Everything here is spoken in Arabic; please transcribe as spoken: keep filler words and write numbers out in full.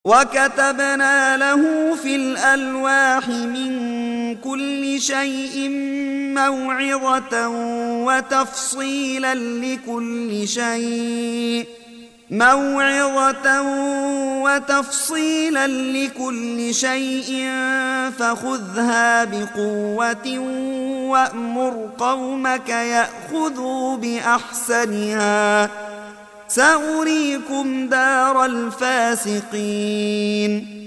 وكتبنا له في الألواح من كل شيء موعظة وتفصيلا لكل شيء موعظة وتفصيلا لكل شيء فخذها بقوة وأمر قومك يأخذوا بأحسنها سأريكم دار الفاسقين.